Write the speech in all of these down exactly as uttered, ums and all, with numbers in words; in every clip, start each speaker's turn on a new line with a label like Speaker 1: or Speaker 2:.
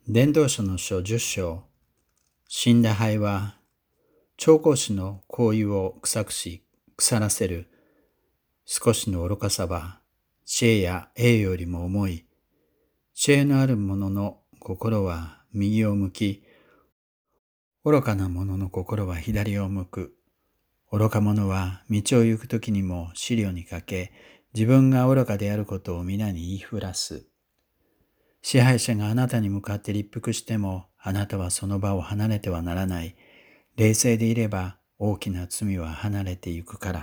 Speaker 1: 伝道書の書十章。死んだ灰は、調香師の香油を臭くし、腐らせる。少しの愚かさは、知恵や栄よりも重い。知恵のある者の心は右を向き、愚かな者の心は左を向く。愚か者は道を行くときにも思慮にかけ、自分が愚かであることを皆に言いふらす。支配者があなたに向かって立腹しても、あなたはその場を離れてはならない。冷静でいれば大きな罪は離れてゆくから。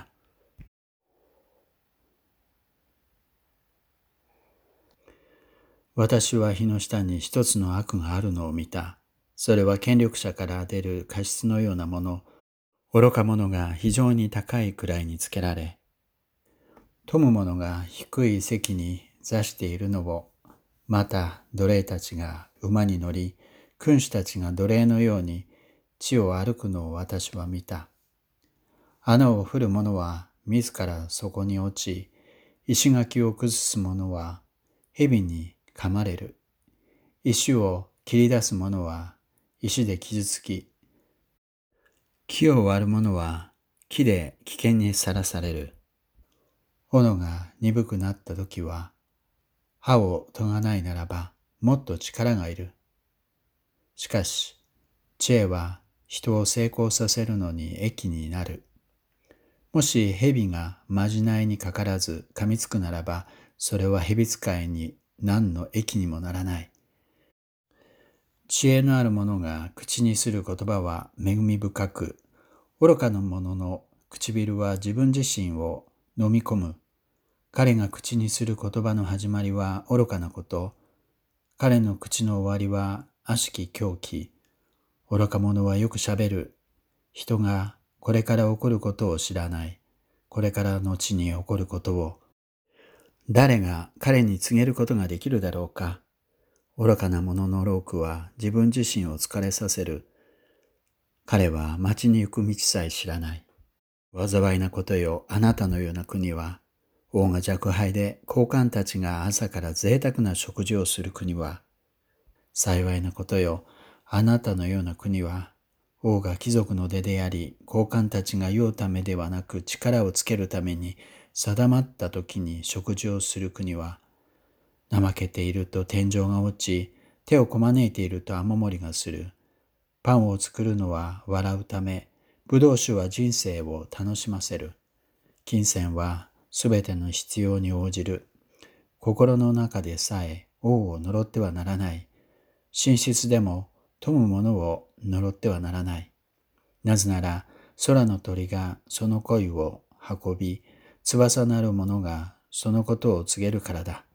Speaker 1: 私は火の下に一つの悪があるのを見た。それは権力者から出る過失のようなもの。愚か者が非常に高い位につけられ、富む者が低い席に座しているのを、また奴隷たちが馬に乗り、君主たちが奴隷のように地を歩くのを私は見た。穴を掘る者は自らそこに落ち、石垣を崩す者は蛇に噛まれる。石を切り出す者は石で傷つき、木を割る者は木で危険にさらされる。斧が鈍くなったときは、刃を研がないならばもっと力がいる。しかし、知恵は人を成功させるのに益になる。もし蛇がまじないにかからず噛みつくならば、それは蛇使いに何の益にもならない。知恵のある者が口にする言葉は恵み深く、愚かな者の唇は自分自身を飲み込む。彼が口にする言葉の始まりは愚かなこと。彼の口の終わりは悪しき狂気。愚か者はよくしゃべる。人がこれから起こることを知らない。これから後に起こることを。誰が彼に告げることができるだろうか。愚かな者の労苦は自分自身を疲れさせる。彼は町に行く道さえ知らない。災いなことよ、あなたのような国は。王が若輩で高官たちが朝から贅沢な食事をする国は。幸いなことよ、あなたのような国は。王が貴族の出であり、高官たちが酔うためではなく力をつけるために定まった時に食事をする国は。怠けていると天井が落ち、手をこまねいていると雨漏りがする。パンを作るのは笑うため、ブドウ酒は人生を楽しませる。金銭はすべての必要に応じる。心の中でさえ王を呪ってはならない。寝室でも富む者を呪ってはならない。なぜなら空の鳥がその声を運び、翼のある者がそのことを告げるからだ。